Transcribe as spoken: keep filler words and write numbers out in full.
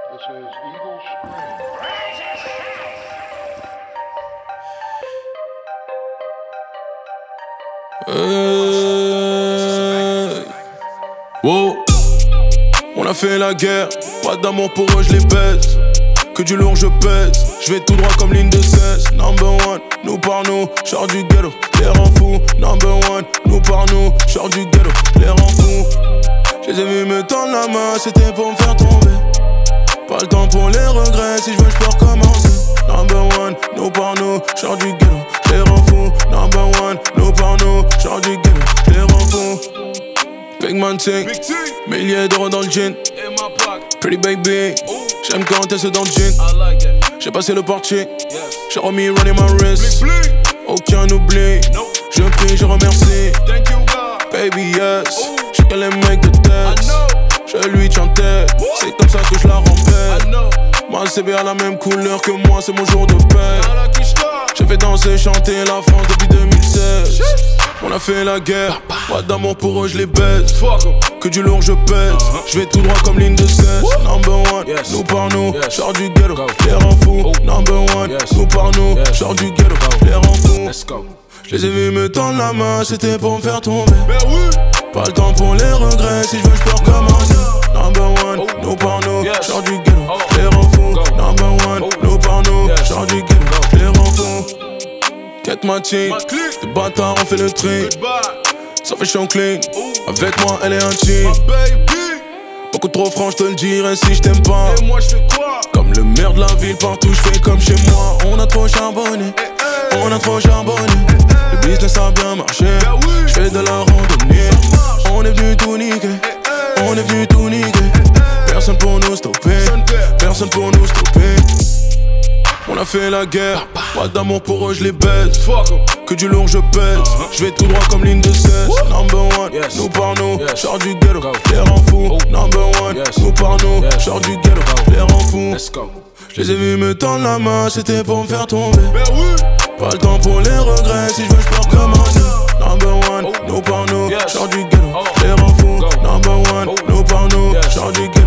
This is Eagle Spring. Hey. Wow. On a fait la guerre, pas d'amour pour eux, je les baise. Que du lourd je pèse, je vais tout droit comme ligne de cesse. Number one, nous par nous, j'sors du ghetto, les rends fous. Number one, nous par nous, j'sors du ghetto, les rends fous. Je les ai vus me tendre la main, c'était pour me faire tomber. Pas le temps pour les regrets, si je veux je peux recommencer. Number one, nous par nous, j'sors du ghetto, les rends fous. Number one, nous par nous, j'sors du ghetto, les rends fous. Big man ting, milliers d'euros dans le jean. Pretty baby, j'aime quand elle se dans le jean. J'ai passé le portier, j'ai remis running my wrist. Aucun oubli, je prie, je remercie. Baby yes, je qu'elle aime make the test. Je lui chantais, c'est comme ça que je la remplis. Ma C B a la même couleur que moi, c'est mon jour de paix. J'ai fait danser, chanter la France depuis deux mille seize. On a fait la guerre, pas d'amour pour eux, je les baise. Que du lourd je pèse, je vais tout droit comme ligne de cesse. Number one, nous par nous, j'sors du ghetto, les rends fous. Number one, nous par nous, j'sors du ghetto, les rends fous. Je les ai vus me tendre la main, c'était pour me faire tomber. Pas le temps pour les regrets, si je veux je peux recommencer. Number one, nous par nous, j'sors du ghetto, les rends fous. Number one, nous par nous, j'sors du ghetto, les rends fous. Quête ma team, des bâtards on fait le tri. Ça fait chiant clean, avec moi elle est intime. Beaucoup trop franc, j'te le dirais si j't'aime pas. Et moi j'fais quoi? Comme le maire de la ville, partout j'fais comme chez moi. On a trop charbonné, on a trop charbonné. Le business a bien marché, j'fais de la randonnée. On est venu tout niquer, on est venu tout niquer. Personne pour nous stopper, personne pour nous stopper. On a fait la guerre, pas d'amour pour eux, je les baise. Que du lourd je pèse, je vais tout droit comme ligne de cesse. Number one, nous par nous, j'sors du ghetto, les rends fous. Number one, nous par nous, j'sors du ghetto, les rends fous. Je les ai vus me tendre la main, c'était pour me faire tomber. Pas le temps pour les regrets, si je veux je peux recommencer. Number one, nous par nous, j'sors du ghetto, les rends fous. Number one, nous par nous, j'sors du ghetto.